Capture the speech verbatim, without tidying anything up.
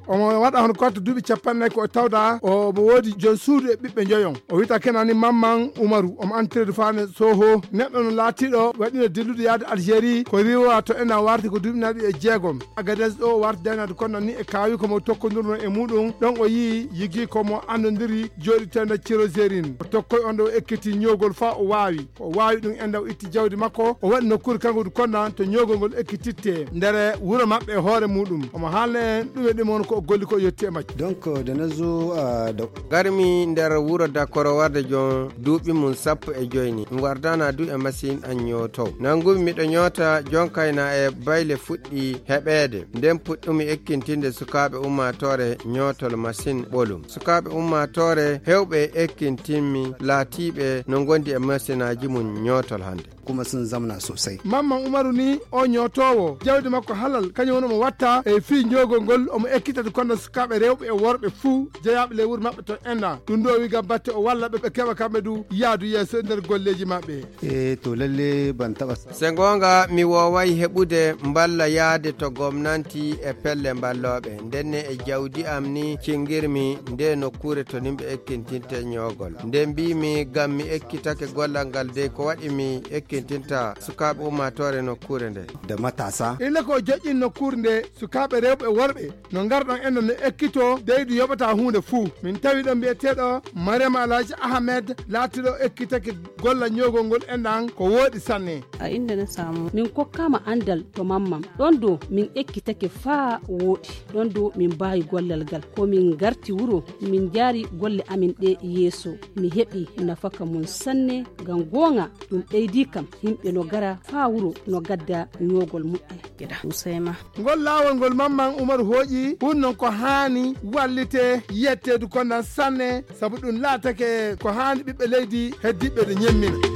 omo wada hon ko to dubi capanne ko tawda o mo wodi jon suudu e bibbe joyon o wita kenani Mamman Umaru omo entré fane Soho neddo no latido wadino dillude yaade Algérie ko riwa to ena warti ko dubi nadi e jeegom Agadez do warti danade kono ni e kaawi ko mo tokkondurno e mudum don o yi yigi ko mo andondiri jodi tanda Cirozérine o tokkoy on do ekkiti nyogol fa o waawi o waawi dum enda o itti jawdi makko o wadi nokkur kanko du konna to nyogol gol ekkititte ndere wuro mabbe hoore mudum omo haale dum e demon ko golli ko yetti e macce donc de nazo da garmi nder wuro dakoro warde jon duubi mun sappo e joyni mi wardana du e machine an nyoto nangumi mido nyota jonkayna e bayle fuddi hebede ndem puddumi ekkintinde sukabe ummatore nyotol machine bolum sukabe ummatore hewbe ekkintinmi latibe no gondi e machine aji mun nyotol hande kuma sun zamna sosai. Mamman Umaru ni o nyotowo jawdi makko halal kanyo wono mo watta e fi nyogol gol o mo ekkitata kono sukabe rewbe e worbe fu jeyabe le wur mabbe to enda dum do wi gabatte o walla be be keba kambe du yaadu yeso nder golleji mabbe e to lalle ban taba sengonga mi wowai hebude mballa yaade to gomnanti e pelle ballobe denne e jawdi amni cingirmi nde nokkure to nimbe ekkintinte nyogol nde mbimi gammi ekkitake gollal ngal de ko wadi mi ekkintinta sukabe ummatore nokkure nde da matasa ile ko jejjin nokkure nde sukabe rewbe worbe no ngardon endo ne ekkito deydu yobata hunde fu min tawi do bi'etedo Mariam Alhaji Ahmed latido ekkitake golla nyogol ngol endan ko wodi sanne a inda na samu min kokkama andal to Mamman don do min ekkitake fa wodi don do min bayi gollal gal ko min garti wuro min jari golle amin de yeso mi hebi nafaka mun sanne gan gonga dum deydi kam himbe no gara fa wuro no gadda nyogol mudde gida Usaima ngol lawol ngol Mamman Umaru hoji hunnon ko hani wallite yette du konna sanne sabu dum latake ko hani bibbe leydi heddibe de nyemmina